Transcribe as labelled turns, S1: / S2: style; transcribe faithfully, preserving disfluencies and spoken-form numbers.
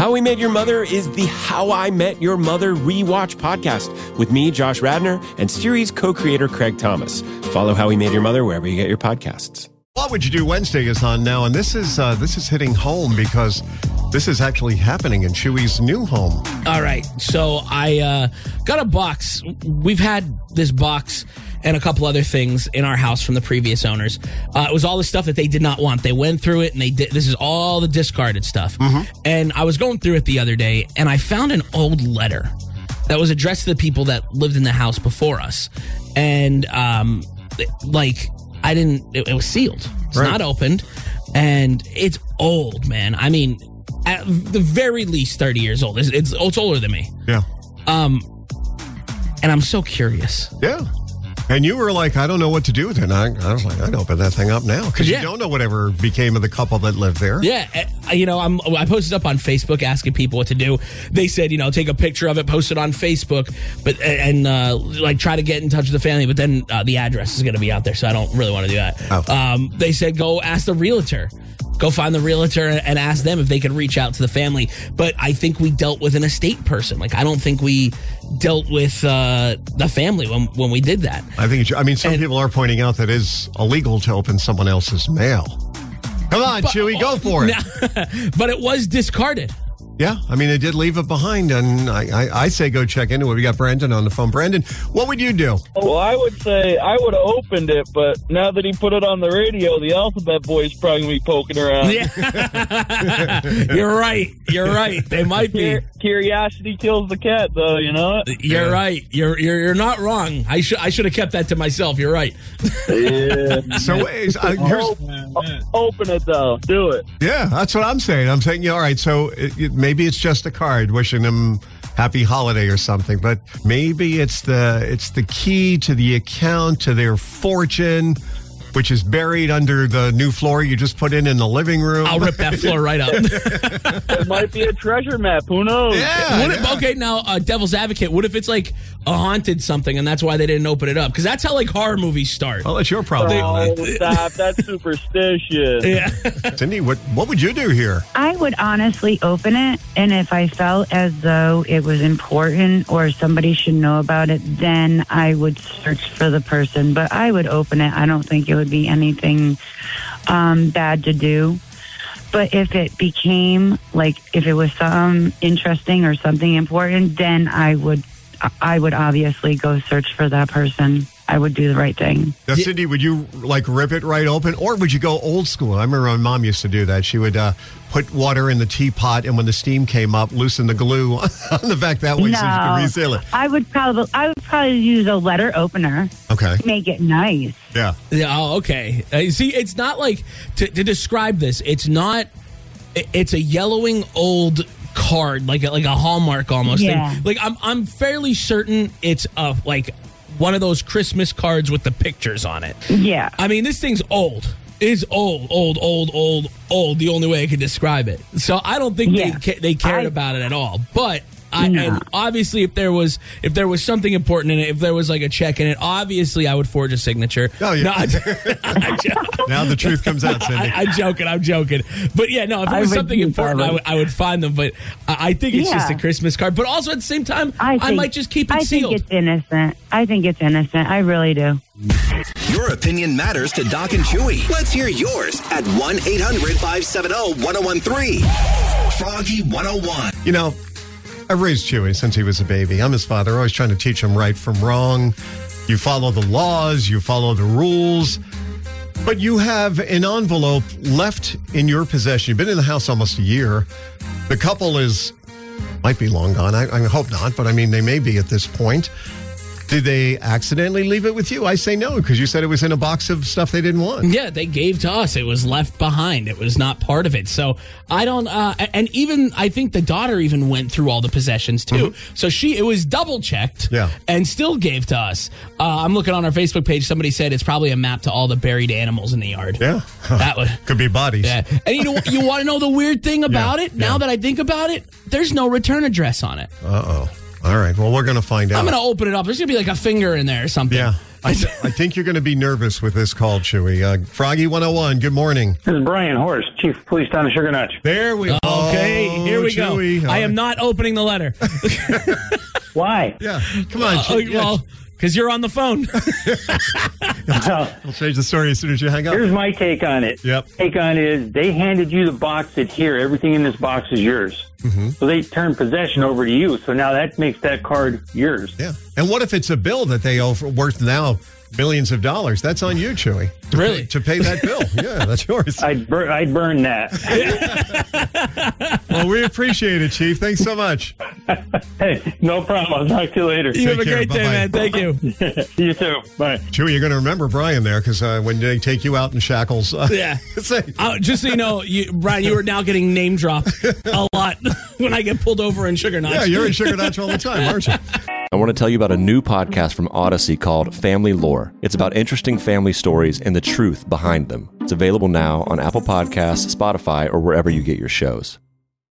S1: How We Met Your Mother is the How I Met Your Mother rewatch podcast with me, Josh Radnor, and series co-creator Craig Thomas. Follow How We Met Your Mother wherever you get your podcasts.
S2: What Would You Do Wednesday is on now, and this is uh, this is hitting home because this is actually happening in Chewy's new home.
S3: All right, so I uh, got a box. We've had this box and a couple other things in our house from the previous owners. Uh, it was all the stuff that they did not want. They went through it, and they did. This is all the discarded stuff. Mm-hmm. And I was going through it the other day, and I found an old letter that was addressed to the people that lived in the house before us. And, um, like... I didn't, it, it was sealed. It's right. Not opened. And it's old, man. I mean, at the very least thirty years old. It's, it's, it's older than me.
S2: Yeah.
S3: Um, and I'm so curious.
S2: Yeah. And you were like, I don't know what to do with it. And I, I was like, I'd open that thing up now. Because yeah. you don't know whatever became of the couple that lived there.
S3: Yeah. You know, I'm, I posted up on Facebook asking people what to do. They said, you know, take a picture of it, post it on Facebook, but and uh, like try to get in touch with the family. But then uh, the address is going to be out there, so I don't really want to do that. Oh. Um, they said, go ask the realtor. Go find the realtor and ask them if they can reach out to the family. But I think we dealt with an estate person. Like, I don't think we dealt with uh, the family when when we did that.
S2: I think, it's, I mean, some and, people are pointing out that it's illegal to open someone else's mail. Come on, but, Chewy, go for it.
S3: But it was discarded.
S2: Yeah, I mean, they did leave it behind, and I, I, I say go check into it. We got Brandon on the phone. Brandon, what would you do?
S4: Well, I would say I would have opened it, but now that he put it on the radio, the alphabet boy's probably going to be poking around.
S3: Yeah. You're right. You're right. They might be.
S4: Curiosity kills the cat, though, you know?
S3: You're yeah. right. You're, you're you're not wrong. I should I should have kept that to myself. You're right.
S4: Yeah.
S2: So uh, here's,
S4: open, open it, though. Do it.
S2: Yeah, that's what I'm saying. I'm saying, yeah, all right, so it, it, maybe it's just a card wishing them happy holiday or something, but maybe it's the it's the key to the account, to their fortune, which is buried under the new floor you just put in in the living room.
S3: I'll rip that floor right up.
S4: It might be a treasure map. Who knows?
S2: Yeah.
S3: What
S2: yeah.
S3: If, okay, now, uh, devil's advocate, what if it's like a haunted something and that's why they didn't open it up? Because that's how like horror movies start.
S2: Well, that's your problem.
S4: Oh, stop. That's superstitious.
S3: Yeah.
S2: Cindy, what, what would you do here?
S5: I would honestly open it, and if I felt as though it was important or somebody should know about it, then I would search for the person. But I would open it. I don't think it would be anything um, bad to do. But if it became, like, if it was something interesting or something important, then I would, I would obviously go search for that person. I would do the right thing.
S2: Now, Cindy, would you, like, rip it right open? Or would you go old school? I remember my mom used to do that. She would uh, put water in the teapot, and when the steam came up, loosen the glue on the back that way
S5: no,
S2: so you could reseal it.
S5: I would probably, I would probably use a letter opener.
S2: Okay.
S5: To make it nice.
S2: Yeah.
S3: Yeah. Oh, okay. Uh, see, it's not like, to, to describe this, it's not, it's a yellowing old card, like a, like a Hallmark almost.
S5: Yeah.
S3: Thing. Like, I'm, I'm fairly certain it's a, like, one of those Christmas cards with the pictures on it.
S5: Yeah.
S3: I mean, this thing's old. It's old, old, old, old, old. The only way I could describe it. So I don't think yeah. they they cared I, about it at all. But I, no. and obviously, if there was if there was something important in it, if there was like a check in it, obviously I would forge a signature.
S2: Oh yeah. No, I,
S3: I
S2: now the truth comes out, Cindy.
S3: I, I'm joking. I'm joking. But yeah, no. If it was something important, I would, I would find them. But I, I think it's yeah. just a Christmas card. But also at the same time, I, think, I might just keep it
S5: I
S3: sealed.
S5: I think it's innocent. I think it's innocent. I really do.
S6: Your opinion matters to Doc and Chewy. Let's hear yours at one eight hundred five seven zero one zero one three. Froggy one oh one.
S2: You know, I've raised Chewy since he was a baby. I'm his father, always trying to teach him right from wrong. You follow the laws, you follow the rules. But you have an envelope left in your possession. You've been in the house almost a year. The couple is, might be long gone. I, I hope not, but I mean, they may be at this point. Did they accidentally leave it with you? I say no, because you said it was in a box of stuff they didn't want.
S3: Yeah, they gave to us. It was left behind. It was not part of it. So I don't, uh, and even, I think the daughter even went through all the possessions too. Mm-hmm. So she, it was double checked
S2: yeah.
S3: and still gave to us. Uh, I'm looking on our Facebook page. Somebody said it's probably a map to all the buried animals in the yard.
S2: Yeah.
S3: That would.
S2: Could be bodies.
S3: Yeah. And you know, you want to know the weird thing about
S2: yeah.
S3: it? Now
S2: yeah.
S3: that I think about it, there's no return address on it.
S2: Uh-oh. All right. Well, we're going to find out.
S3: I'm going to open it up. There's going to be like a finger in there or something.
S2: Yeah. I, th- I think you're going to be nervous with this call, Chewy. Uh, Froggy one oh one, good morning.
S7: This is Brian Horst, Chief of Police down in Sugar Notch.
S2: There we go.
S3: Okay,
S2: oh,
S3: here we
S2: Chewy.
S3: go. I am not opening the letter.
S7: Why?
S2: Yeah, come on.
S3: Uh,
S2: Chewy.
S3: well, because you're on the phone.
S7: Well,
S2: I'll change the story as soon as you hang up.
S7: here's my take on it.
S2: Yep.
S7: Take on it is they handed you the box that here, everything in this box is yours.
S2: Mm-hmm.
S7: So they turned possession over to you. So now that makes that card yours.
S2: Yeah. And what if it's a bill that they owe for, worth now millions of dollars? That's on you, Chewy. To
S3: Really?
S2: Pay, to pay that bill. Yeah, that's yours.
S7: I'd, bur- I'd burn that.
S2: Well, we appreciate it, Chief. Thanks so much.
S7: Hey, no problem. I'll talk to you later.
S3: You have a
S2: care.
S3: great day,
S2: Bye-bye.
S3: man. Thank you.
S7: You too. Bye.
S2: Chewy, you're going to remember Brian there because uh, when they take you out in shackles. Uh,
S3: Yeah.
S2: say,
S3: Uh, just so you know, you, Brian, you are now getting name dropped a lot when I get pulled over in Sugar Notch.
S2: yeah, you're in Sugar Notch all the time, aren't you?
S8: I want to tell you about a new podcast from Odyssey called Family Lore. It's about interesting family stories and the truth behind them. It's available now on Apple Podcasts, Spotify, or wherever you get your shows.